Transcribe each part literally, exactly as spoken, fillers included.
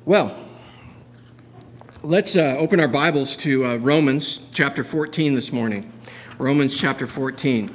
Well, let's uh, open our Bibles to uh, Romans chapter fourteen this morning. Romans chapter fourteen.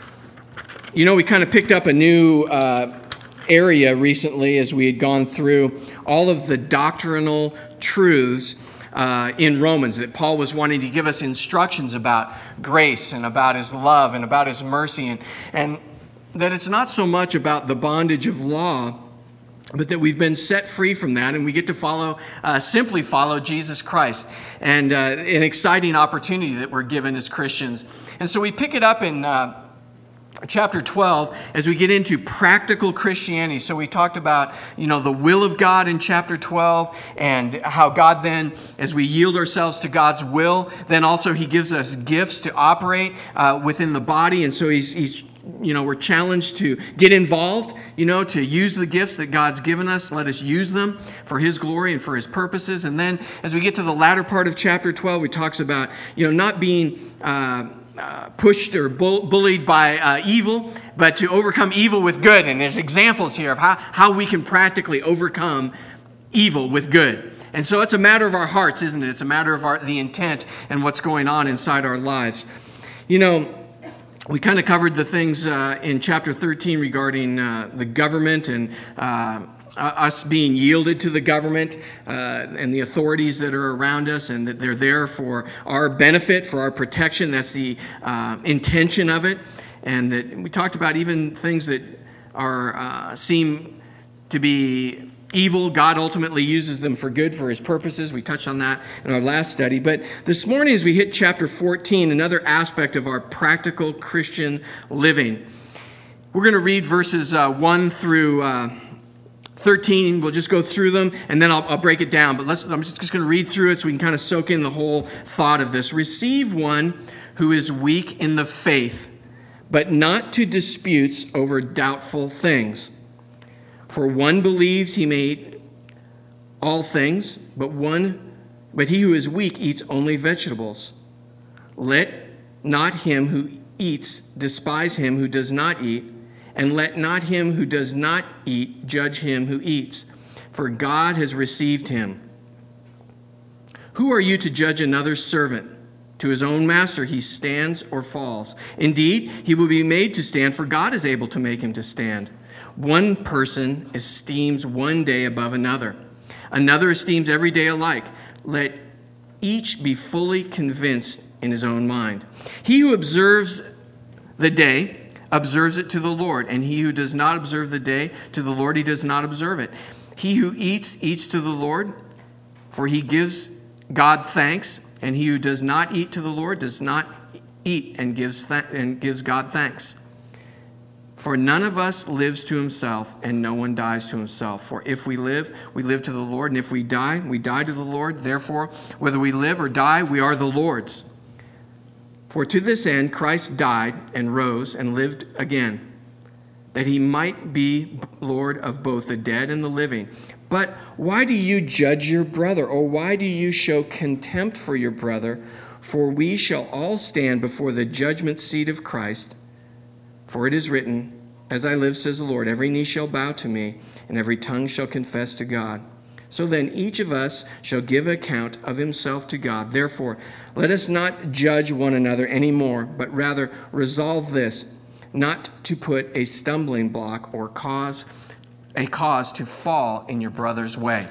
You know, we kind of picked up a new uh, area recently as we had gone through all of the doctrinal truths uh, in Romans that Paul was wanting to give us instructions about grace and about his love and about his mercy, and, and that it's not so much about the bondage of law, but that we've been set free from that, and we get to follow, uh, simply follow Jesus Christ, and uh, an exciting opportunity that we're given as Christians. And so we pick it up in uh, chapter twelve as we get into practical Christianity. So we talked about, you know, the will of God in chapter twelve, and how God then, as we yield ourselves to God's will, then also He gives us gifts to operate uh, within the body, and so He's He's You know, we're challenged to get involved, you know, to use the gifts that God's given us. Let us use them for His glory and for His purposes. And then as we get to the latter part of chapter twelve, he talks about, you know, not being uh, uh, pushed or bull- bullied by uh, evil, but to overcome evil with good. And there's examples here of how, how we can practically overcome evil with good. And so it's a matter of our hearts, isn't it? It's a matter of our, the intent and what's going on inside our lives. You know, we kind of covered the things uh, in chapter thirteen regarding uh, the government and uh, us being yielded to the government uh, and the authorities that are around us, and that they're there for our benefit, for our protection. That's the uh, intention of it. And that we talked about even things that are uh, seem to be evil. God ultimately uses them for good, for His purposes. We touched on that in our last study. But this morning, as we hit chapter fourteen, another aspect of our practical Christian living, we're going to read verses uh, one through uh, thirteen. We'll just go through them, and then I'll, I'll break it down. But let's, I'm just, just going to read through it so we can kind of soak in the whole thought of this. Receive one who is weak in the faith, but not to disputes over doubtful things. For one believes he made all things, but one, but he who is weak eats only vegetables. Let not him who eats despise him who does not eat, and let not him who does not eat judge him who eats, for God has received him. Who are you to judge another's servant? To his own master he stands or falls. Indeed, he will be made to stand, for God is able to make him to stand. One person esteems one day above another. Another esteems every day alike. Let each be fully convinced in his own mind. He who observes the day observes it to the Lord, and he who does not observe the day to the Lord, he does not observe it. He who eats, eats to the Lord, for he gives God thanks, and he who does not eat to the Lord does not eat and gives th- and gives God thanks. For none of us lives to himself, and no one dies to himself. For if we live, we live to the Lord, and if we die, we die to the Lord. Therefore, whether we live or die, we are the Lord's. For to this end Christ died and rose and lived again, that he might be Lord of both the dead and the living. But why do you judge your brother, or why do you show contempt for your brother? For we shall all stand before the judgment seat of Christ. For it is written, as I live, says the Lord, every knee shall bow to me, and every tongue shall confess to God. So then each of us shall give account of himself to God. Therefore, let us not judge one another anymore, but rather resolve this, not to put a stumbling block or cause a cause to fall in your brother's way.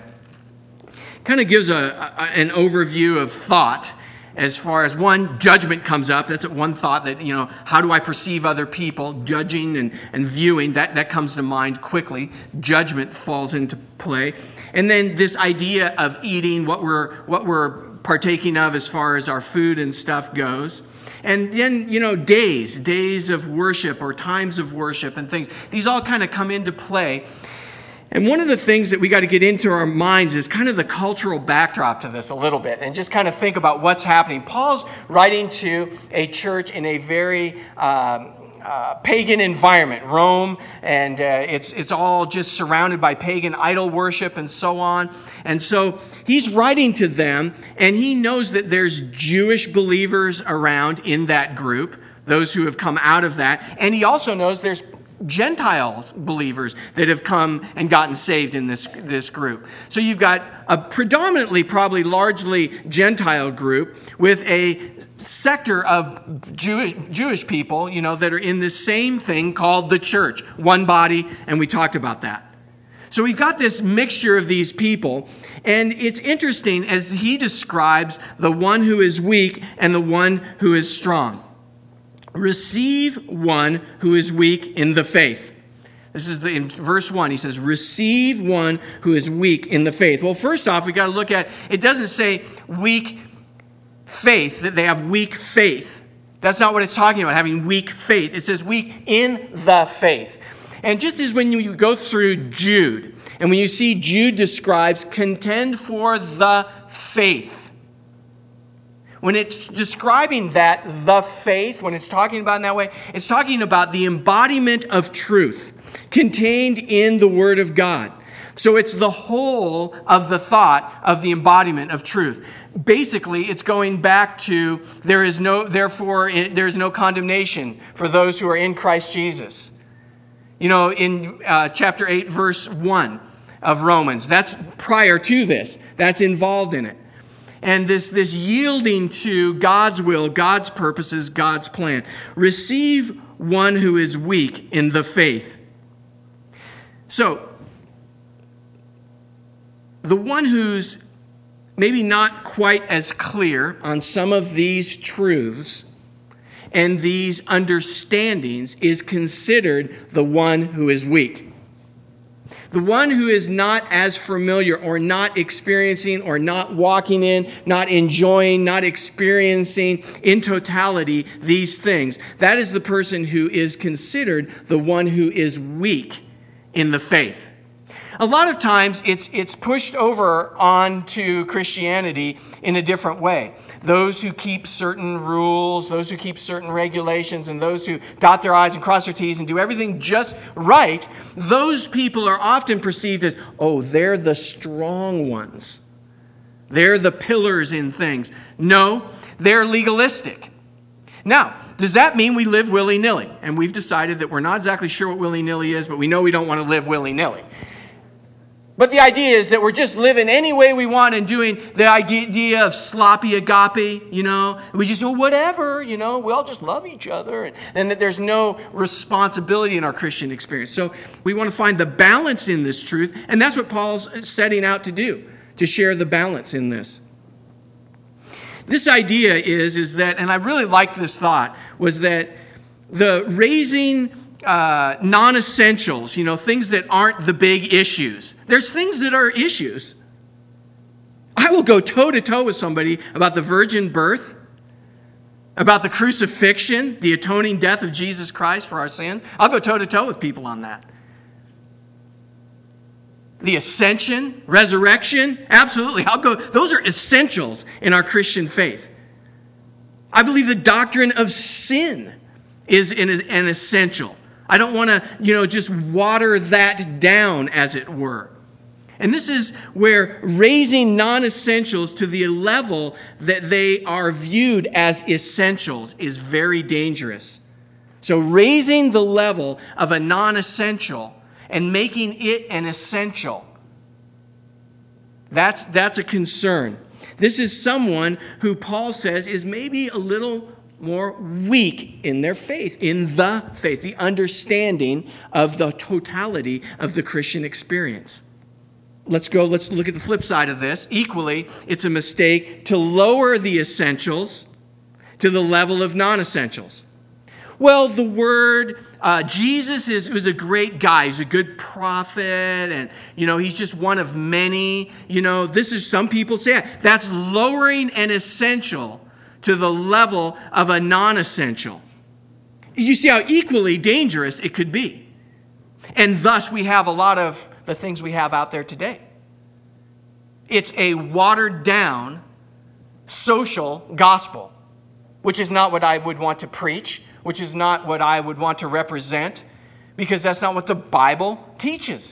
Kind of gives a, a an overview of thought. As far as one, judgment comes up. That's one thought that, you know, how do I perceive other people? Judging and, and viewing, that, that comes to mind quickly. Judgment falls into play. And then this idea of eating, what we're what we're partaking of as far as our food and stuff goes. And then, you know, days, days of worship or times of worship and things. These all kind of come into play. And one of the things that we got to get into our minds is kind of the cultural backdrop to this a little bit, and just kind of think about what's happening. Paul's writing to a church in a very um, uh, pagan environment, Rome, and uh, it's it's all just surrounded by pagan idol worship and so on. And so he's writing to them, and he knows that there's Jewish believers around in that group, those who have come out of that, and he also knows there's Gentiles believers that have come and gotten saved in this, this group. So you've got a predominantly, probably largely Gentile group with a sector of Jewish, Jewish people, you know, that are in this same thing called the church, one body, and we talked about that. So we've got this mixture of these people, and it's interesting as he describes the one who is weak and the one who is strong. Receive one who is weak in the faith. This is the, in verse one, he says, receive one who is weak in the faith. Well, first off, we got to look at, it doesn't say weak faith, that they have weak faith. That's not what it's talking about, having weak faith. It says weak in the faith. And just as when you go through Jude, and when you see Jude describes contend for the faith, when it's describing that, the faith, when it's talking about in that way, it's talking about the embodiment of truth contained in the Word of God. So it's the whole of the thought of the embodiment of truth. Basically, it's going back to there is no, therefore, there is no condemnation for those who are in Christ Jesus. You know, in uh, chapter eight, verse one of Romans, that's prior to this. That's involved in it. And this, this yielding to God's will, God's purposes, God's plan. Receive one who is weak in the faith. So, the one who's maybe not quite as clear on some of these truths and these understandings is considered the one who is weak. The one who is not as familiar or not experiencing or not walking in, not enjoying, not experiencing in totality these things. That is the person who is considered the one who is weak in the faith. A lot of times it's it's pushed over onto Christianity in a different way. Those who keep certain rules, those who keep certain regulations, and those who dot their I's and cross their T's and do everything just right, those people are often perceived as, oh, they're the strong ones. They're the pillars in things. No, they're legalistic. Now, does that mean we live willy-nilly? And we've decided that we're not exactly sure what willy-nilly is, but we know we don't want to live willy-nilly. But the idea is that we're just living any way we want and doing the idea of sloppy agape, you know. We just do whatever, you know, we all just love each other. And, and that there's no responsibility in our Christian experience. So we want to find the balance in this truth. And that's what Paul's setting out to do, to share the balance in this. This idea is, is that, and I really liked this thought, was that the raising Uh, non-essentials, you know, things that aren't the big issues. There's things that are issues. I will go toe-to-toe with somebody about the virgin birth, about the crucifixion, the atoning death of Jesus Christ for our sins. I'll go toe-to-toe with people on that. The ascension, resurrection, absolutely. I'll go. Those are essentials in our Christian faith. I believe the doctrine of sin is an essential. I don't want to, you know, just water that down, as it were. And this is where raising non-essentials to the level that they are viewed as essentials is very dangerous. So raising the level of a non-essential and making it an essential, that's, that's a concern. This is someone who Paul says is maybe a little more weak in their faith, in the faith, the understanding of the totality of the Christian experience. Let's go, let's look at the flip side of this. Equally, it's a mistake to lower the essentials to the level of non-essentials. Well, the word, uh, Jesus is was a great guy. He's a good prophet, and, you know, he's just one of many. You know, this is, some people say that. That's lowering an essential to the level of a non-essential. You see how equally dangerous it could be. And thus we have a lot of the things we have out there today. It's a watered down social gospel, which is not what I would want to preach, which is not what I would want to represent, because that's not what the Bible teaches.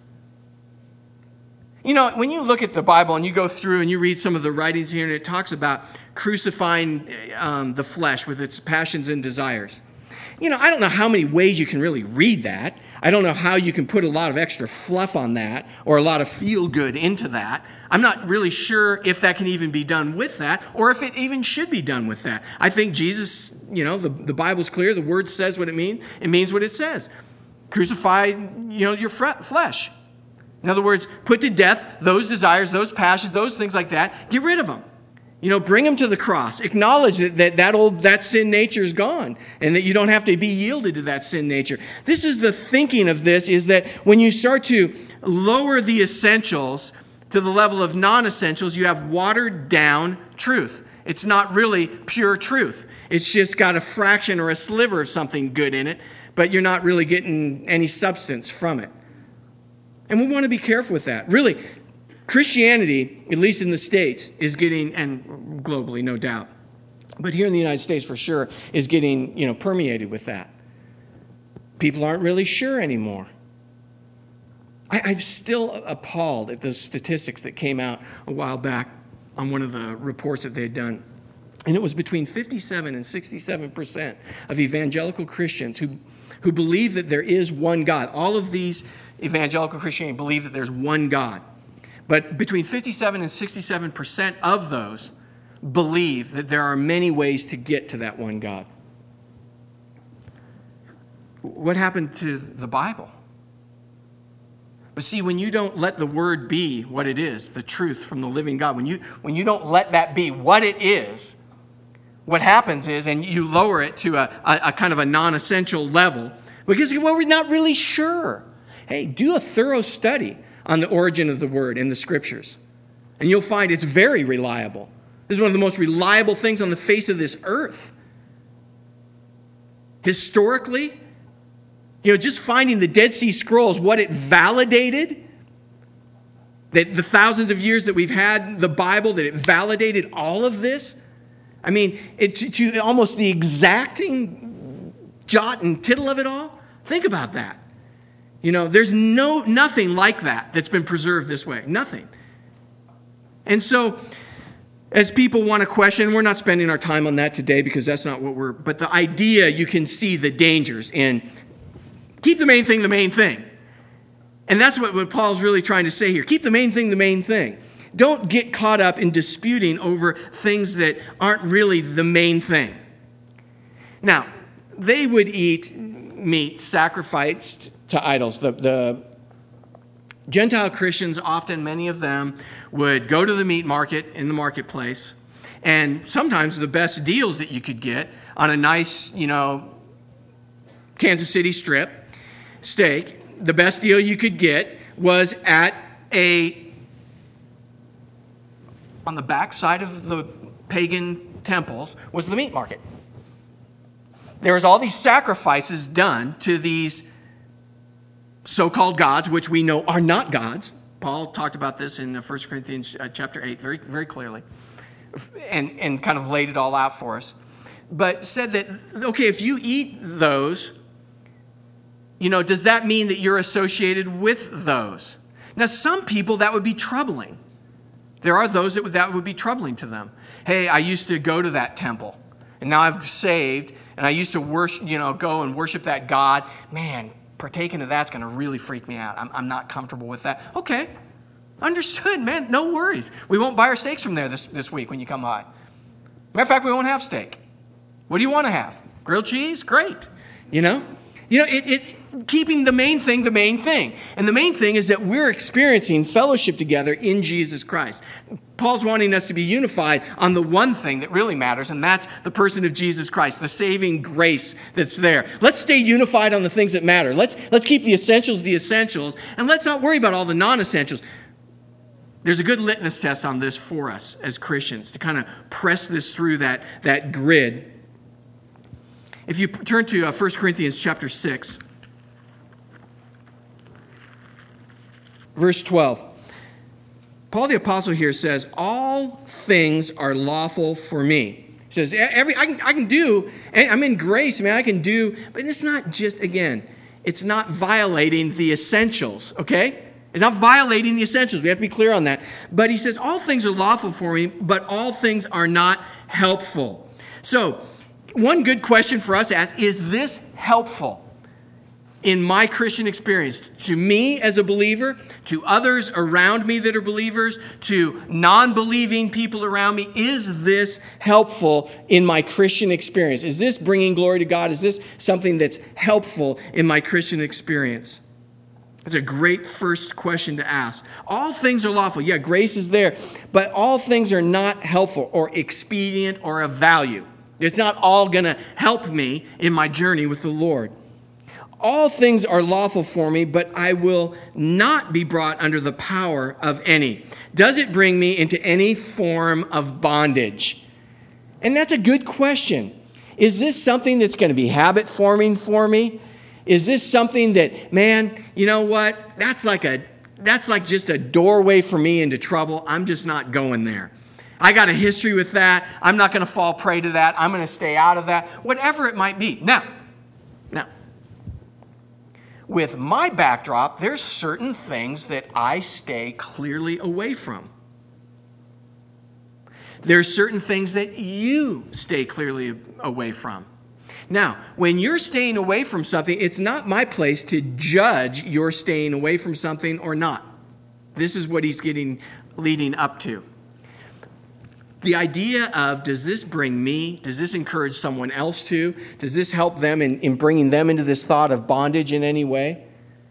You know, when you look at the Bible and you go through and you read some of the writings here, and it talks about crucifying um, the flesh with its passions and desires. you know, I don't know how many ways you can really read that. I don't know how you can put a lot of extra fluff on that or a lot of feel good into that. I'm not really sure if that can even be done with that or if it even should be done with that. I think Jesus, you know, the, the Bible's clear. The word says what it means. It means what it says. Crucify, you know, your flesh. In other words, put to death those desires, those passions, those things like that. Get rid of them. You know, bring them to the cross. Acknowledge that that, that old that sin nature is gone and that you don't have to be yielded to that sin nature. This is the thinking of this, is that when you start to lower the essentials to the level of non-essentials, you have watered down truth. It's not really pure truth. It's just got a fraction or a sliver of something good in it, but you're not really getting any substance from it. And we want to be careful with that. Really, Christianity, at least in the States, is getting, and globally, no doubt, but here in the United States for sure, is getting, you know, permeated with that. People aren't really sure anymore. I, I'm still appalled at the statistics that came out a while back on one of the reports that they had done. And it was between fifty-seven and sixty-seven percent of evangelical Christians who, who believe that there is one God. All of these evangelical Christianity believe that there's one God. But between fifty-seven and sixty-seven percent of those believe that there are many ways to get to that one God. What happened to the Bible? But see, when you don't let the word be what it is, the truth from the living God, when you, when you don't let that be what it is, what happens is, and you lower it to a, a, a kind of a non-essential level, because well, we're not really sure. Hey, do a thorough study on the origin of the word in the scriptures, and you'll find it's very reliable. This is one of the most reliable things on the face of this earth. Historically, you know, just finding the Dead Sea Scrolls, what it validated, that the thousands of years that we've had the Bible, that it validated all of this. I mean, it, to, to almost the exacting jot and tittle of it all. Think about that. You know, there's no nothing like that that's been preserved this way. Nothing. And so, as people want to question, we're not spending our time on that today because that's not what we're, but the idea, you can see the dangers in keep the main thing the main thing. And that's what, what Paul's really trying to say here. Keep the main thing the main thing. Don't get caught up in disputing over things that aren't really the main thing. Now, they would eat meat sacrificed to idols. The, the Gentile Christians, often many of them, would go to the meat market in the marketplace, and sometimes the best deals that you could get on a nice, you know, Kansas City strip steak, the best deal you could get was at a, on the back side of the pagan temples, was the meat market. There was all these sacrifices done to these so-called gods, which we know are not gods. Paul talked about this in First Corinthians chapter eight very, very clearly, and, and kind of laid it all out for us. But said that, okay, if you eat those, you know, does that mean that you're associated with those? Now, some people, that would be troubling. There are those that would, that would be troubling to them. Hey, I used to go to that temple, and now I've saved, and I used to worship, you know, go and worship that God. Man, partaking of that's going to really freak me out. I'm, I'm not comfortable with that. Okay, understood, man. No worries. We won't buy our steaks from there this, this week when you come by. Matter of fact, we won't have steak. What do you want to have? Grilled cheese? Great. You know? You know, it, it keeping the main thing the main thing. And the main thing is that we're experiencing fellowship together in Jesus Christ. Paul's wanting us to be unified on the one thing that really matters, and that's the person of Jesus Christ, the saving grace that's there. Let's stay unified on the things that matter. Let's, let's keep the essentials the essentials, and let's not worry about all the non-essentials. There's a good litmus test on this for us as Christians to kind of press this through that, that grid. If you turn to uh, First Corinthians chapter six, verse twelve, Paul the Apostle here says, all things are lawful for me. He says, every I can, I can do, and I'm in grace, man, I can do, but it's not just, again, it's not violating the essentials, okay? It's not violating the essentials. We have to be clear on that. But he says, all things are lawful for me, but all things are not helpful. So, one good question for us to ask, is this helpful in my Christian experience? To me as a believer, to others around me that are believers, to non-believing people around me, is this helpful in my Christian experience? Is this bringing glory to God? Is this something that's helpful in my Christian experience? It's a great first question to ask. All things are lawful. Yeah, grace is there, but all things are not helpful or expedient or of value. It's not all going to help me in my journey with the Lord. All things are lawful for me, but I will not be brought under the power of any. Does it bring me into any form of bondage? And that's a good question. Is this something that's going to be habit forming for me? Is this something that, man, you know what? That's like a that's like just a doorway for me into trouble. I'm just not going there. I got a history with that. I'm not going to fall prey to that. I'm going to stay out of that. Whatever it might be. Now, now, with my backdrop, there's certain things that I stay clearly away from. There's certain things that you stay clearly away from. Now, when you're staying away from something, it's not my place to judge your staying away from something or not. This is what he's getting leading up to. The idea of, does this bring me, does this encourage someone else to? Does this help them in, in bringing them into this thought of bondage in any way?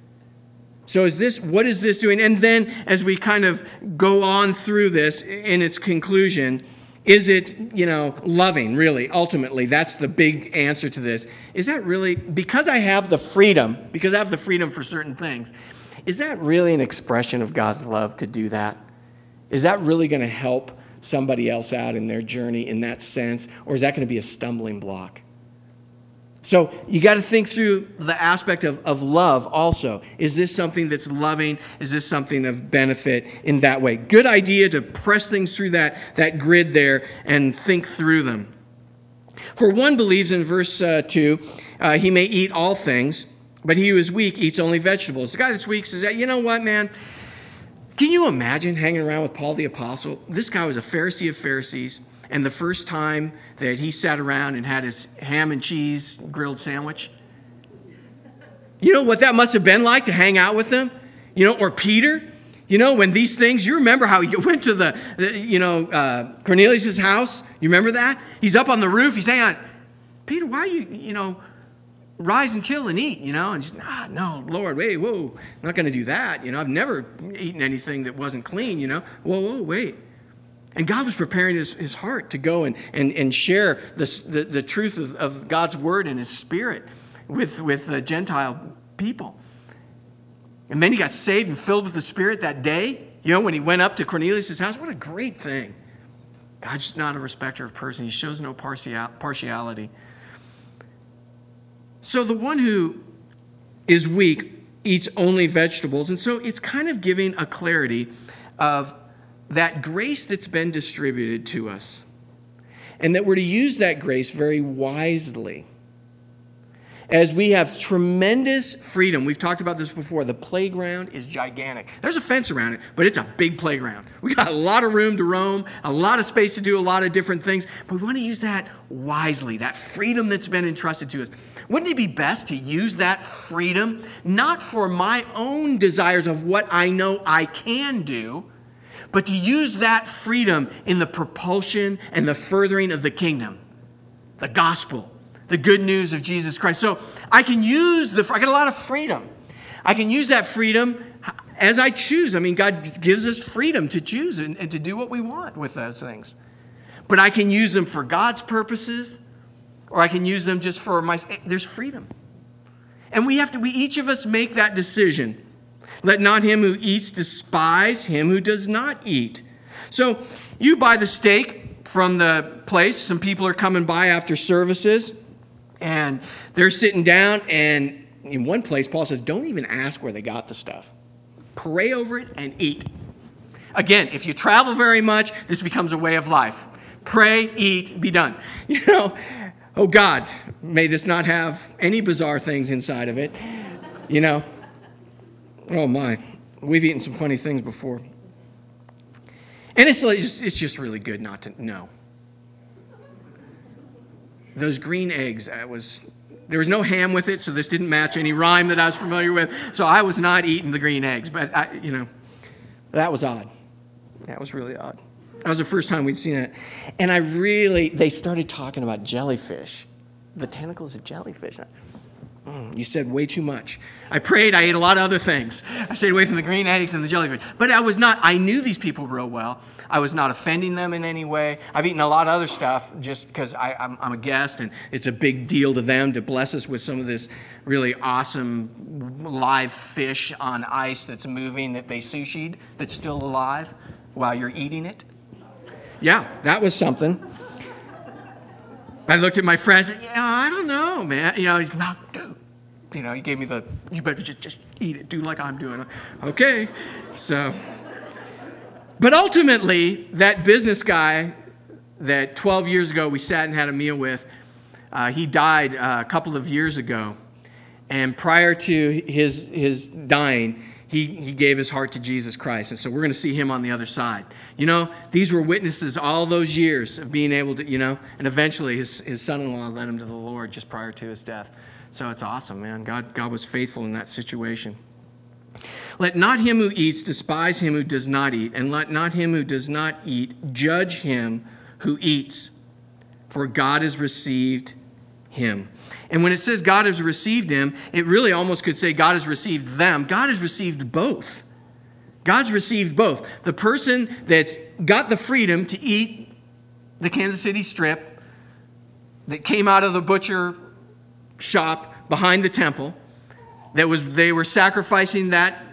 So is this, what is this doing? And then as we kind of go on through this in its conclusion, is it, you know, loving, really, ultimately? That's the big answer to this. Is that really, because I have the freedom, because I have the freedom for certain things, is that really an expression of God's love to do that? Is that really going to help somebody else out in their journey in that sense? Or is that going to be a stumbling block? So you got to think through the aspect of, of love also. Is this something that's loving? Is this something of benefit in that way? Good idea to press things through that, that grid there and think through them. For one believes in verse uh, two, uh, he may eat all things, but he who is weak eats only vegetables. The guy that's weak says, you know what, man? Can you imagine hanging around with Paul the Apostle? This guy was a Pharisee of Pharisees. And the first time that he sat around and had his ham and cheese grilled sandwich, you know what that must have been like to hang out with them? You know, or Peter, you know, when these things, you remember how he went to the, the you know, uh, Cornelius' house? You remember that? He's up on the roof. He's saying, out, Peter, why are you, you know, rise and kill and eat, you know? And just, ah, no, Lord, wait, whoa, I'm not going to do that. You know, I've never eaten anything that wasn't clean, you know? Whoa, whoa, wait. And God was preparing his, his heart to go and, and, and share this, the, the truth of, of God's word and his spirit with, with the Gentile people. And many got saved and filled with the Spirit that day. You know, when he went up to Cornelius' house, what a great thing. God's just not a respecter of persons. He shows no partial, partiality. So the one who is weak eats only vegetables. And so it's kind of giving a clarity of that grace that's been distributed to us, and that we're to use that grace very wisely. As we have tremendous freedom. We've talked about this before. The playground is gigantic. There's a fence around it, but it's a big playground. We got a lot of room to roam, a lot of space to do a lot of different things, but we want to use that wisely, that freedom that's been entrusted to us. Wouldn't it be best to use that freedom not for my own desires of what I know I can do, but to use that freedom in the propulsion and the furthering of the kingdom, the gospel, the good news of Jesus Christ. So I can use the, I got a lot of freedom. I can use that freedom as I choose. I mean, God gives us freedom to choose and, and to do what we want with those things. But I can use them for God's purposes, or I can use them just for my, there's freedom. And we have to, we each of us make that decision. Let not him who eats despise him who does not eat. So you buy the steak from the place. Some people are coming by after services, and they're sitting down, and in one place, Paul says, don't even ask where they got the stuff. Pray over it and eat. Again, if you travel very much, this becomes a way of life. Pray, eat, be done. You know, oh God, may this not have any bizarre things inside of it. You know, oh my, we've eaten some funny things before. And it's, it's just really good not to know. those green eggs, I was, there was no ham with it, so this didn't match any rhyme that I was familiar with. So I was not eating the green eggs, but I, you know, that was odd. That was really odd. That was the first time we'd seen it. And I really, they started talking about jellyfish, the tentacles of jellyfish. Mm, you said way too much. I prayed. I ate a lot of other things. I stayed away from the green eggs and the jellyfish. But I was not, I knew these people real well. I was not offending them in any way. I've eaten a lot of other stuff just because I, I'm, I'm a guest, and it's a big deal to them to bless us with some of this really awesome live fish on ice that's moving, that they sushi'd, that's still alive while you're eating it. Yeah, that was something. I looked at my friends and said, yeah, I don't know, man. You know, he's not, dude. You know, he gave me the, you better just, just eat it, do like I'm doing. Okay. So, but ultimately, that business guy that twelve years ago we sat and had a meal with, uh, he died uh, a couple of years ago. And prior to his, his dying, He, he gave his heart to Jesus Christ. And so we're going to see him on the other side. You know, these were witnesses all those years of being able to, you know, and eventually his, his son-in-law led him to the Lord just prior to his death. So it's awesome, man. God, God was faithful in that situation. Let not him who eats despise him who does not eat, and let not him who does not eat judge him who eats, for God has received him. And when it says God has received him, it really almost could say God has received them. God has received both. God's received both. The person that's got the freedom to eat the Kansas City strip that came out of the butcher shop behind the temple, that was they were sacrificing that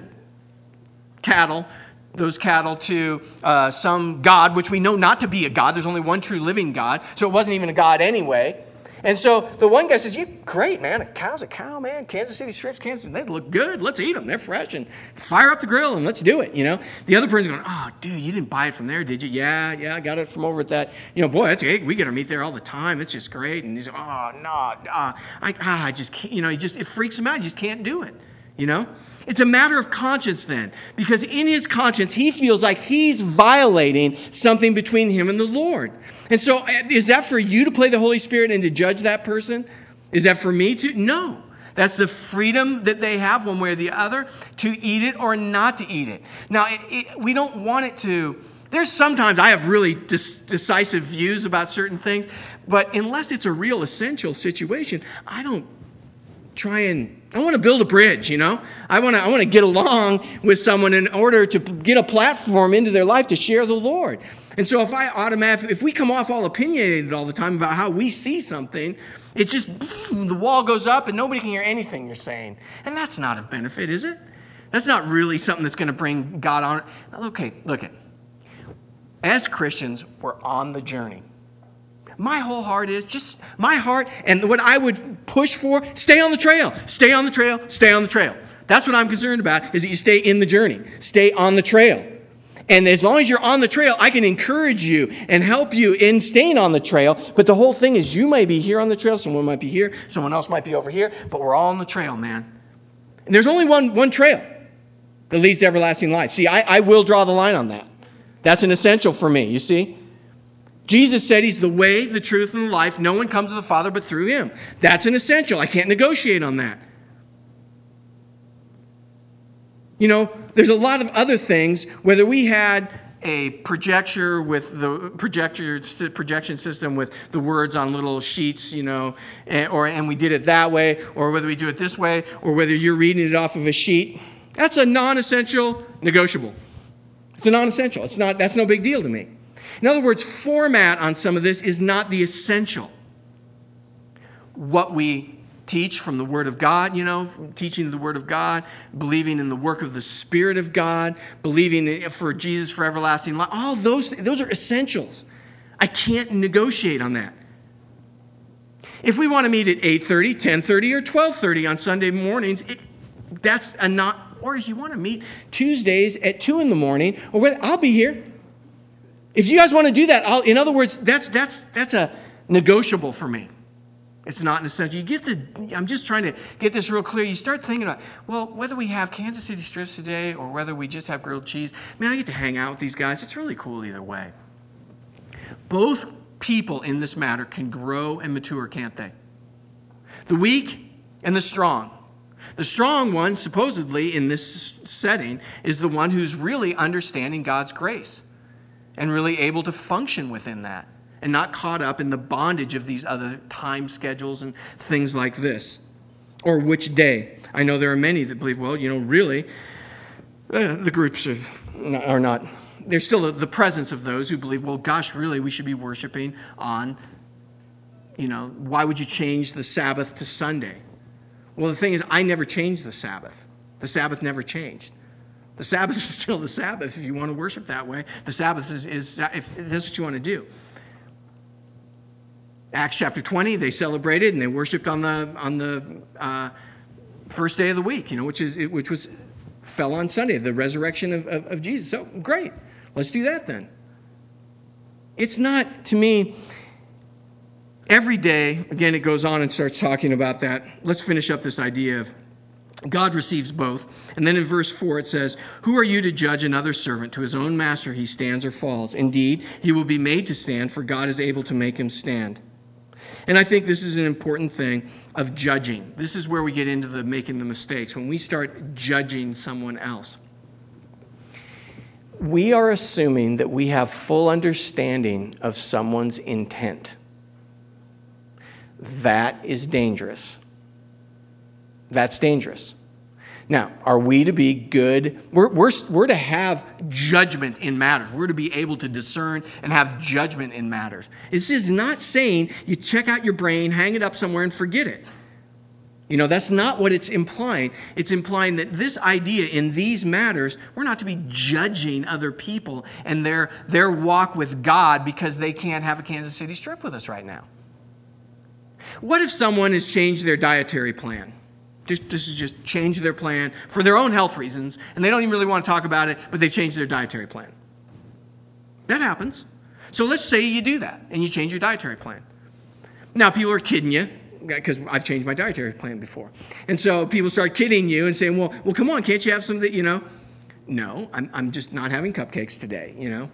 cattle, those cattle to uh, some god, which we know not to be a god. There's only one true living God, so it wasn't even a god anyway. And so the one guy says, "You great, man. A cow's a cow, man. Kansas City strips, Kansas, they look good. Let's eat them. They're fresh. And fire up the grill and let's do it." You know, the other person's going, "Oh, dude, you didn't buy it from there, did you?" "Yeah, yeah, I got it from over at that. You know, boy, that's great. We get our meat there all the time. It's just great." And he's, "Oh, no, uh, I, ah, I just can't." You know, he just it freaks him out. He just can't do it. You know, it's a matter of conscience then, because in his conscience, he feels like he's violating something between him and the Lord. And so is that for you to play the Holy Spirit and to judge that person? Is that for me to? No. That's the freedom that they have one way or the other to eat it or not to eat it. Now, it, it, we don't want it to. There's sometimes I have really dis- decisive views about certain things, but unless it's a real essential situation, I don't try and I want to build a bridge, you know. I want to I want to get along with someone in order to get a platform into their life to share the Lord. And so if I automatically, if we come off all opinionated all the time about how we see something, it just, the wall goes up and nobody can hear anything you're saying. And that's not of benefit, is it? That's not really something that's going to bring God on. Okay, look at. As Christians, we're on the journey. My whole heart is just, my heart, and what I would push for, stay on the trail. Stay on the trail, stay on the trail. That's what I'm concerned about, is that you stay in the journey. Stay on the trail. And as long as you're on the trail, I can encourage you and help you in staying on the trail. But the whole thing is you may be here on the trail, someone might be here, someone else might be over here, but we're all on the trail, man. And there's only one, one trail that leads to everlasting life. See, I, I will draw the line on that. That's an essential for me, you see? Jesus said he's the way, the truth, and the life. No one comes to the Father but through him. That's an essential. I can't negotiate on that. You know, there's a lot of other things, whether we had a projector with the projector projection system with the words on little sheets, you know, and, or and we did it that way, or whether we do it this way, or whether you're reading it off of a sheet. That's a non-essential negotiable. It's a non-essential. It's not. That's no big deal to me. In other words, format on some of this is not the essential. What we teach from the Word of God, you know, teaching the Word of God, believing in the work of the Spirit of God, believing for Jesus for everlasting life, all those, those are essentials. I can't negotiate on that. If we want to meet at eight thirty, ten thirty, or twelve thirty on Sunday mornings, it, that's a not, or if you want to meet Tuesdays at two in the morning, or whether, I'll be here. If you guys want to do that, I'll, in other words, that's that's that's a negotiable for me. It's not an essential. You get the. I'm just trying to get this real clear. You start thinking about, well, whether we have Kansas City strips today or whether we just have grilled cheese. Man, I get to hang out with these guys. It's really cool either way. Both people in this matter can grow and mature, can't they? The weak and the strong. The strong one, supposedly in this setting, is the one who's really understanding God's grace and really able to function within that and not caught up in the bondage of these other time schedules and things like this. Or which day. I know there are many that believe, well, you know, really, uh, the groups are, are not, there's still the presence of those who believe, well, gosh, really, we should be worshiping on, you know, why would you change the Sabbath to Sunday? Well, the thing is, I never changed the Sabbath. The Sabbath never changed. The Sabbath is still the Sabbath if you want to worship that way. The Sabbath is, is if that's what you want to do. Acts chapter twenty, they celebrated and they worshipped on the on the uh, first day of the week, you know, which is which was fell on Sunday, the resurrection of, of, of Jesus. So great, let's do that then. It's not, to me, every day. Again, it goes on and starts talking about that. Let's finish up this idea of God receives both. And then in verse four it says, "Who are you to judge another servant? To his own master he stands or falls. Indeed, he will be made to stand, for God is able to make him stand." And I think this is an important thing of judging. This is where we get into the making the mistakes. When we start judging someone else, we are assuming that we have full understanding of someone's intent. That is dangerous. That's dangerous. Now, are we to be good? We're, we're, we're to have judgment in matters. We're to be able to discern and have judgment in matters. This is not saying you check out your brain, hang it up somewhere, and forget it. You know, that's not what it's implying. It's implying that this idea in these matters, we're not to be judging other people and their, their walk with God because they can't have a Kansas City Strip with us right now. What if someone has changed their dietary plan? Just, this is just change their plan for their own health reasons, and they don't even really want to talk about it, but they change their dietary plan. That happens. So let's say you do that, and you change your dietary plan. Now, people are kidding you, because I've changed my dietary plan before. And so people start kidding you and saying, well, well, come on, can't you have some that, you know? No, I'm, I'm just not having cupcakes today, you know?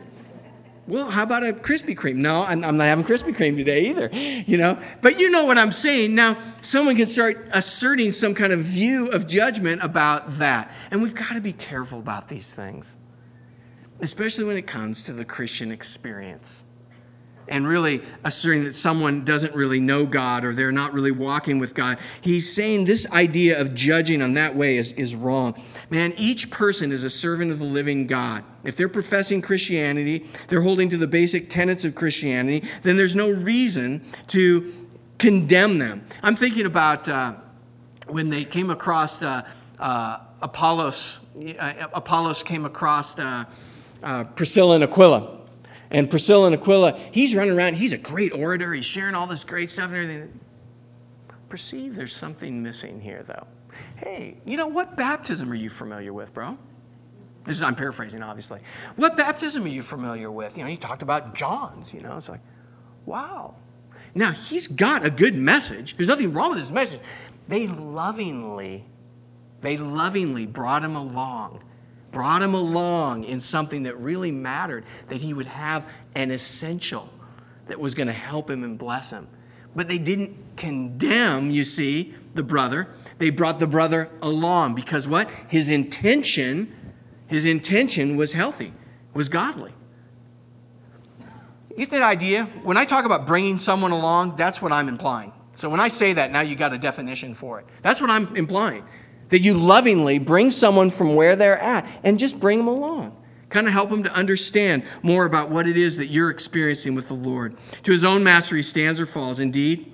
Well, how about a Krispy Kreme? No, I'm, I'm not having Krispy Kreme today either, you know. But you know what I'm saying. Now, someone can start asserting some kind of view of judgment about that. And we've got to be careful about these things, especially when it comes to the Christian experience. And really asserting that someone doesn't really know God or they're not really walking with God. He's saying this idea of judging on that way is, is wrong. Man, each person is a servant of the living God. If they're professing Christianity, they're holding to the basic tenets of Christianity, then there's no reason to condemn them. I'm thinking about uh, when they came across uh, uh, Apollos. Uh, Apollos came across uh, uh, Priscilla and Aquila. And Priscilla and Aquila, he's running around. He's a great orator. He's sharing all this great stuff and everything. Perceive there's something missing here, though. Hey, you know, what baptism are you familiar with, bro? This is, I'm paraphrasing, obviously. What baptism are you familiar with? You know, he talked about John's, you know. It's like, wow. Now, he's got a good message. There's nothing wrong with his message. They lovingly, they lovingly brought him along. Brought him along in something that really mattered, that he would have an essential that was going to help him and bless him. But they didn't condemn, you see, the brother. They brought the brother along because what? His intention, his intention was healthy, was godly. You get that idea? When I talk about bringing someone along, that's what I'm implying. So when I say that, now you got a definition for it. That's what I'm implying. That you lovingly bring someone from where they're at and just bring them along. Kind of help them to understand more about what it is that you're experiencing with the Lord. To his own master he stands or falls. Indeed,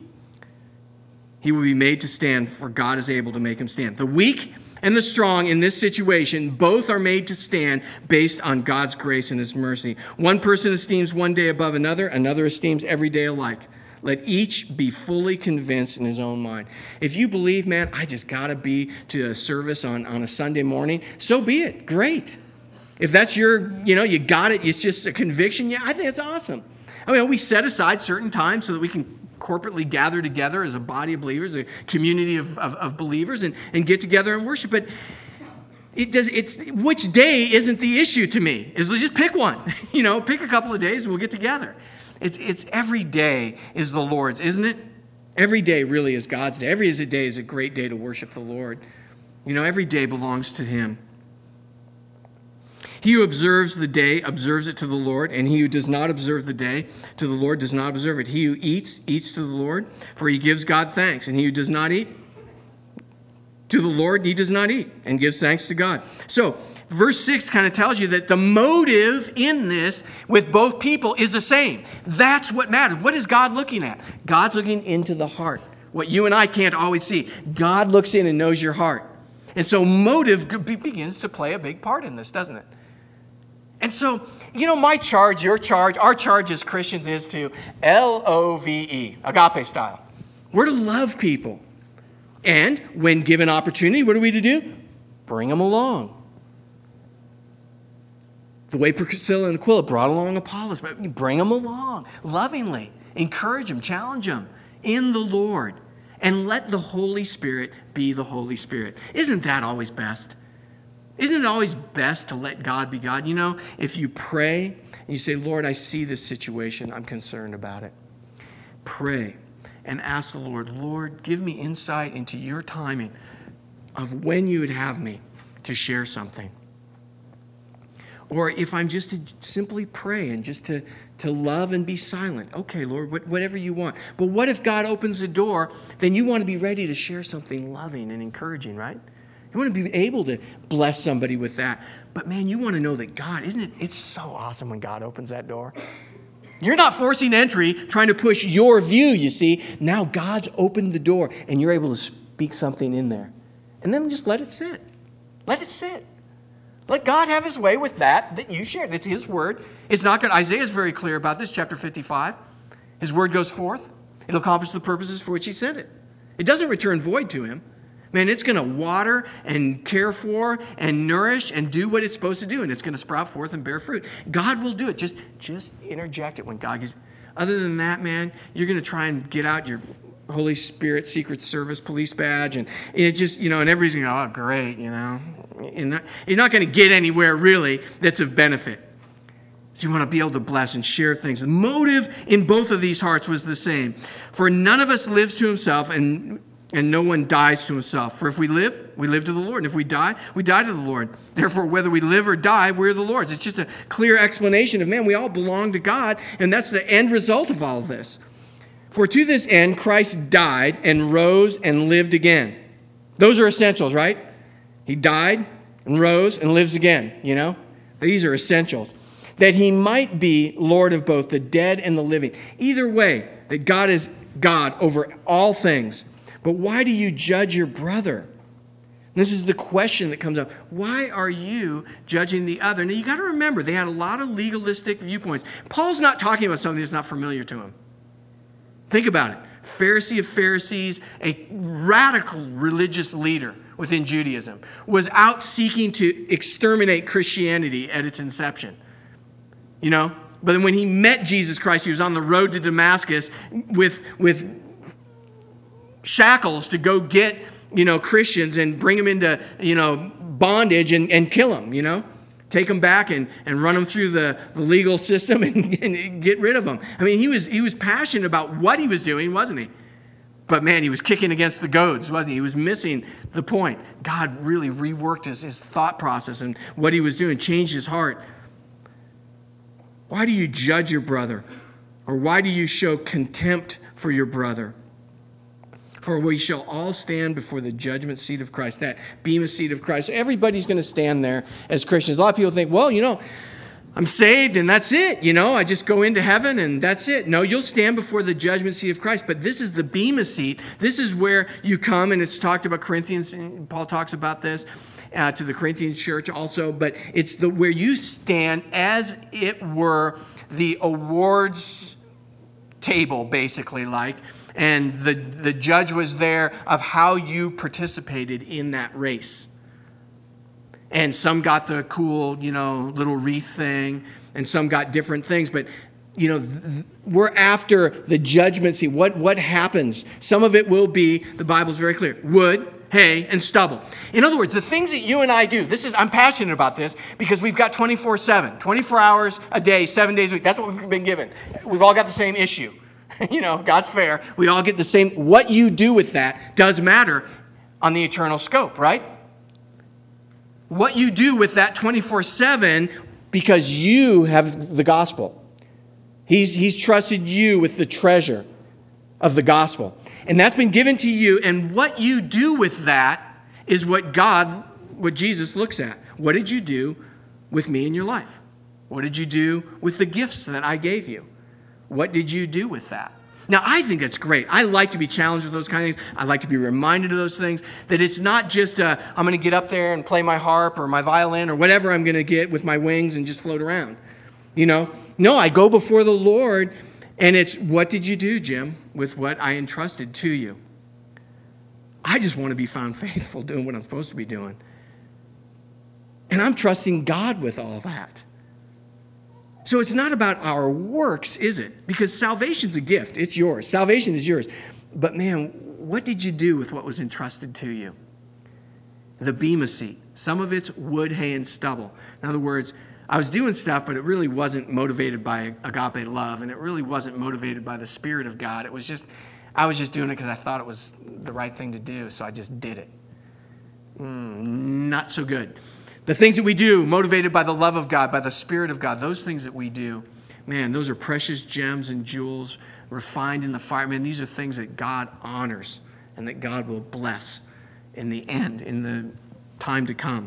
he will be made to stand, for God is able to make him stand. The weak and the strong in this situation, both are made to stand based on God's grace and his mercy. One person esteems one day above another, another esteems every day alike. Let each be fully convinced in his own mind. If you believe, man, I just got to be to a service on, on a Sunday morning, so be it. Great. If that's your, you know, you got it, it's just a conviction, yeah, I think it's awesome. I mean, we set aside certain times so that we can corporately gather together as a body of believers, a community of, of, of believers, and, and get together and worship. But it does, it's which day isn't the issue to me. Is let's just pick one. You know, pick a couple of days and we'll get together. It's, it's every day is the Lord's, isn't it? Every day really is God's day. Every day is a great day to worship the Lord. You know, every day belongs to him. He who observes the day observes it to the Lord, and he who does not observe the day to the Lord does not observe it. He who eats, eats to the Lord, for he gives God thanks. And he who does not eat, to the Lord he does not eat, and gives thanks to God. So, verse six kind of tells you that the motive in this with both people is the same. That's what matters. What is God looking at? God's looking into the heart. What you and I can't always see. God looks in and knows your heart. And so motive begins to play a big part in this, doesn't it? And so, you know, my charge, your charge, our charge as Christians is to L O V E, agape style. We're to love people. And when given opportunity, what are we to do? Bring them along. The way Priscilla and Aquila brought along Apollos, bring them along lovingly. Encourage them, challenge them in the Lord. And let the Holy Spirit be the Holy Spirit. Isn't that always best? Isn't it always best to let God be God? You know, if you pray and you say, Lord, I see this situation, I'm concerned about it. Pray and ask the Lord, Lord, give me insight into your timing of when you would have me to share something. Or if I'm just to simply pray and just to, to love and be silent. Okay, Lord, whatever you want. But what if God opens the door? Then you want to be ready to share something loving and encouraging, right? You want to be able to bless somebody with that. But man, you want to know that God, isn't it? It's so awesome when God opens that door. You're not forcing entry, trying to push your view, you see. Now God's opened the door and you're able to speak something in there. And then just let it sit. Let it sit. Let God have his way with that that you shared. It's his word. It's not going. Isaiah is very clear about this, chapter fifty-five. His word goes forth. It'll accomplish the purposes for which he sent it. It doesn't return void to him. Man, it's going to water and care for and nourish and do what it's supposed to do, and it's going to sprout forth and bear fruit. God will do it. Just, just interject it when God gives. Other than that, man, you're going to try and get out your Holy Spirit Secret Service police badge, and it just, you know, and everybody's going to go, oh, great, you know. And that, you're not going to get anywhere, really, that's of benefit. So you want to be able to bless and share things. The motive in both of these hearts was the same. For none of us lives to himself, and And no one dies to himself. For if we live, we live to the Lord. And if we die, we die to the Lord. Therefore, whether we live or die, we're the Lord's. It's just a clear explanation of, man, we all belong to God. And that's the end result of all of this. For to this end, Christ died and rose and lived again. Those are essentials, right? He died and rose and lives again, you know? These are essentials. That he might be Lord of both the dead and the living. Either way, that God is God over all things. But why do you judge your brother? This is the question that comes up. Why are you judging the other? Now, you got to remember, they had a lot of legalistic viewpoints. Paul's not talking about something that's not familiar to him. Think about it. Pharisee of Pharisees, a radical religious leader within Judaism, was out seeking to exterminate Christianity at its inception. You know? But then when he met Jesus Christ, he was on the road to Damascus with, with shackles to go get, you know, Christians and bring them into, you know, bondage and, and kill them, you know. Take them back and, and run them through the, the legal system and, and get rid of them. I mean, he was he was passionate about what he was doing, wasn't he? But man, he was kicking against the goads, wasn't he? He was missing the point. God really reworked his, his thought process and what he was doing, changed his heart. Why do you judge your brother? Or why do you show contempt for your brother? For we shall all stand before the judgment seat of Christ, that bema seat of Christ. Everybody's going to stand there as Christians. A lot of people think, well, you know, I'm saved and that's it. You know, I just go into heaven and that's it. No, you'll stand before the judgment seat of Christ. But this is the bema seat. This is where you come, and it's talked about Corinthians. Paul talks about this uh, to the Corinthian church also. But it's the where you stand as it were the awards table, basically, like. And the, the judge was there of how you participated in that race. And some got the cool, you know, little wreath thing, and some got different things. But, you know, th- we're after the judgment seat. What, what happens? Some of it will be, the Bible's very clear, wood, hay, and stubble. In other words, the things that you and I do, this is, I'm passionate about this because we've got twenty-four seven, twenty-four hours a day, seven days a week. That's what we've been given. We've all got the same issue. You know, God's fair. We all get the same. What you do with that does matter on the eternal scope, right? What you do with that twenty-four seven, because you have the gospel. He's, he's trusted you with the treasure of the gospel. And that's been given to you. And what you do with that is what God, what Jesus looks at. What did you do with me in your life? What did you do with the gifts that I gave you? What did you do with that? Now, I think that's great. I like to be challenged with those kind of things. I like to be reminded of those things, that it's not just uh, I'm going to get up there and play my harp or my violin or whatever I'm going to get with my wings and just float around. You know, no, I go before the Lord, and it's, what did you do, Jim, with what I entrusted to you? I just want to be found faithful doing what I'm supposed to be doing. And I'm trusting God with all that. So it's not about our works, is it? Because salvation's a gift. It's yours. Salvation is yours. But man, what did you do with what was entrusted to you? The bema seat. Some of it's wood, hay, and stubble. In other words, I was doing stuff, but it really wasn't motivated by agape love, and it really wasn't motivated by the Spirit of God. It was just, I was just doing it because I thought it was the right thing to do, so I just did it. Mm, not so good. The things that we do, motivated by the love of God, by the Spirit of God, those things that we do, man, those are precious gems and jewels refined in the fire. Man, these are things that God honors and that God will bless in the end, in the time to come.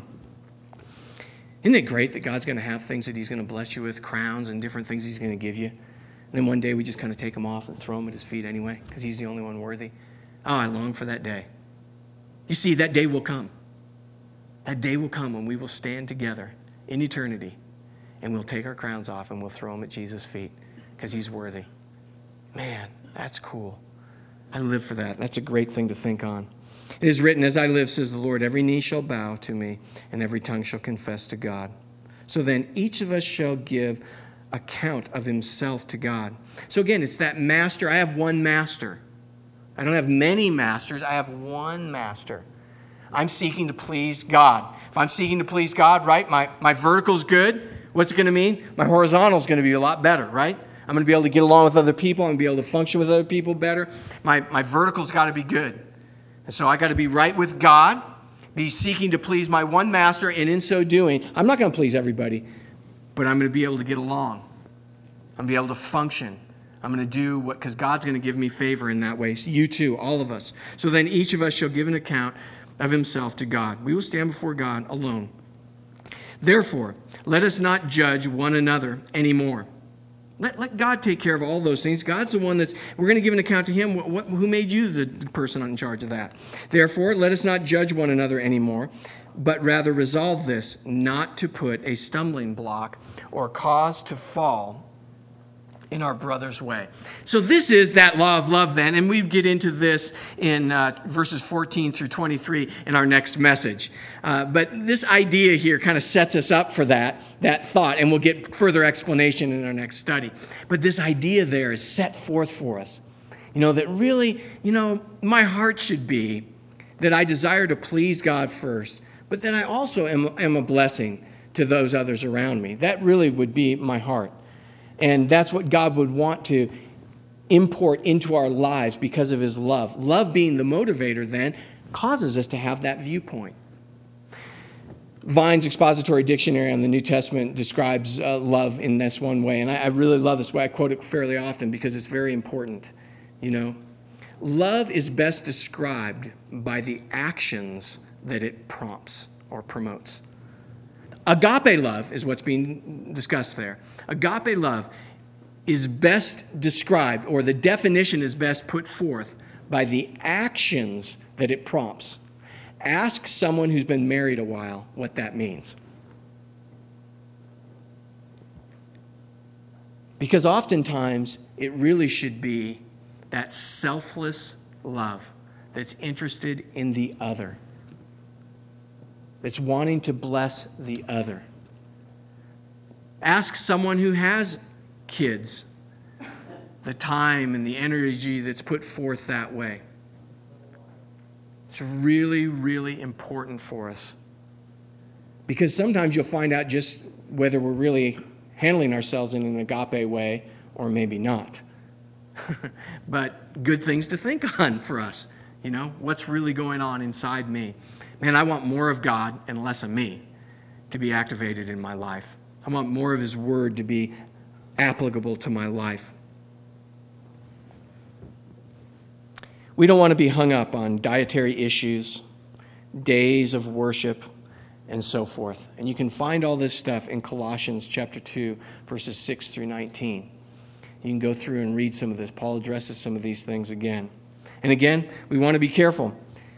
Isn't it great that God's going to have things that he's going to bless you with, crowns and different things he's going to give you? And then one day we just kind of take them off and throw them at his feet anyway because he's the only one worthy. Oh, I long for that day. You see, that day will come. That day will come when we will stand together in eternity and we'll take our crowns off and we'll throw them at Jesus' feet because he's worthy. Man, that's cool. I live for that. That's a great thing to think on. It is written, as I live, says the Lord, every knee shall bow to me and every tongue shall confess to God. So then each of us shall give account of himself to God. So again, it's that master. I have one master. I don't have many masters. I have one master. I'm seeking to please God. If I'm seeking to please God, right, my, my vertical's good. What's it going to mean? My horizontal's going to be a lot better, right? I'm going to be able to get along with other people. I'm going to be able to function with other people better. My, my vertical's got to be good. And so I got to be right with God, be seeking to please my one master, and in so doing, I'm not going to please everybody, but I'm going to be able to get along. I'm going to be able to function. I'm going to do what, because God's going to give me favor in that way. So you too, all of us. So then each of us shall give an account of himself to God. We will stand before God alone. Therefore, let us not judge one another anymore. Let, let God take care of all those things. God's the one that's, we're going to give an account to him. What, what, who made you the person in charge of that? Therefore, let us not judge one another anymore, but rather resolve this, not to put a stumbling block or cause to fall in our brother's way. So this is that law of love then, and we get into this in uh, verses fourteen through twenty-three in our next message. Uh, but this idea here kind of sets us up for that, that thought, and we'll get further explanation in our next study. But this idea there is set forth for us. You know, that really, you know, my heart should be that I desire to please God first, but then I also am, am a blessing to those others around me. That really would be my heart. And that's what God would want to import into our lives because of his love. Love being the motivator then causes us to have that viewpoint. Vine's Expository Dictionary on the New Testament describes uh, love in this one way. And I, I really love this way. I quote it fairly often because it's very important. You know, love is best described by the actions that it prompts or promotes. Agape love is what's being discussed there. Agape love is best described, or the definition is best put forth by the actions that it prompts. Ask someone who's been married a while what that means. Because oftentimes it really should be that selfless love that's interested in the other. It's wanting to bless the other. Ask someone who has kids the time and the energy that's put forth that way. It's really, really important for us. Because sometimes you'll find out just whether we're really handling ourselves in an agape way or maybe not. But good things to think on for us. You know, what's really going on inside me? Man, I want more of God and less of me to be activated in my life. I want more of His Word to be applicable to my life. We don't want to be hung up on dietary issues, days of worship, and so forth. And you can find all this stuff in Colossians chapter two, verses six through nineteen. You can go through and read some of this. Paul addresses some of these things again. And again, we want to be careful.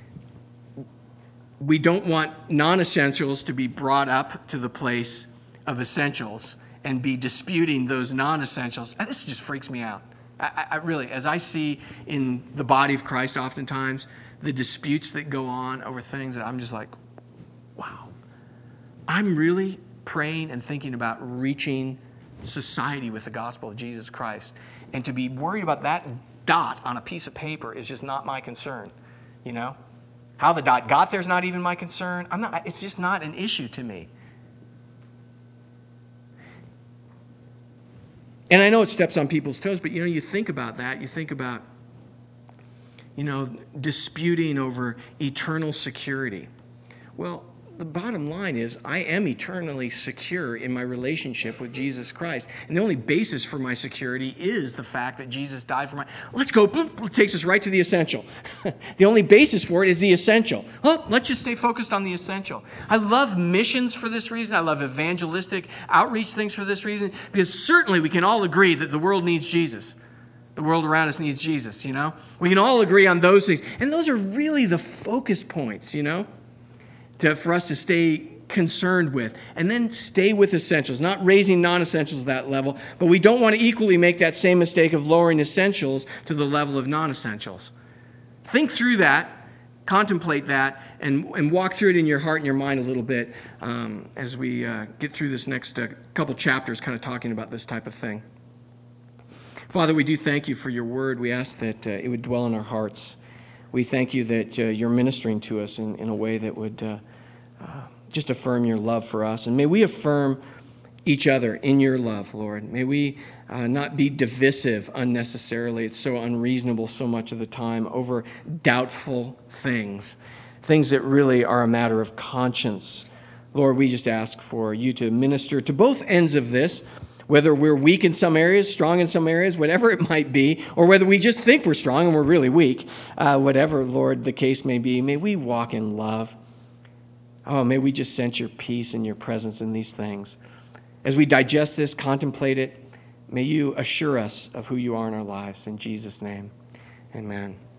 We don't want non-essentials to be brought up to the place of essentials and be disputing those non-essentials. And this just freaks me out. I, I really, as I see in the body of Christ oftentimes, the disputes that go on over things, I'm just like, wow. I'm really praying and thinking about reaching society with the gospel of Jesus Christ. And to be worried about that dot on a piece of paper is just not my concern, you know? How the dot got there is not even my concern. I'm not, it's just not an issue to me. And I know it steps on people's toes, but you know, you think about that. You think about, you know, disputing over eternal security. Well, the bottom line is I am eternally secure in my relationship with Jesus Christ. And the only basis for my security is the fact that Jesus died for my... Let's go. It takes us right to the essential. The only basis for it is the essential. Well, let's just stay focused on the essential. I love missions for this reason. I love evangelistic outreach things for this reason. Because certainly we can all agree that the world needs Jesus. The world around us needs Jesus, you know? We can all agree on those things. And those are really the focus points, you know? To, for us to stay concerned with, and then stay with essentials, not raising non-essentials to that level, but we don't want to equally make that same mistake of lowering essentials to the level of non-essentials. Think through that, contemplate that, and, and walk through it in your heart and your mind a little bit um, as we uh, get through this next uh, couple chapters kind of talking about this type of thing. Father, we do thank you for your word. We ask that uh, it would dwell in our hearts. We thank you that uh, you're ministering to us in, in a way that would uh, uh, just affirm your love for us. And may we affirm each other in your love, Lord. May we uh, not be divisive unnecessarily. It's so unreasonable so much of the time over doubtful things, things that really are a matter of conscience. Lord, we just ask for you to minister to both ends of this, whether we're weak in some areas, strong in some areas, whatever it might be, or whether we just think we're strong and we're really weak, uh, whatever, Lord, the case may be, may we walk in love. Oh, may we just sense your peace and your presence in these things. As we digest this, contemplate it, may you assure us of who you are in our lives. In Jesus' name, amen.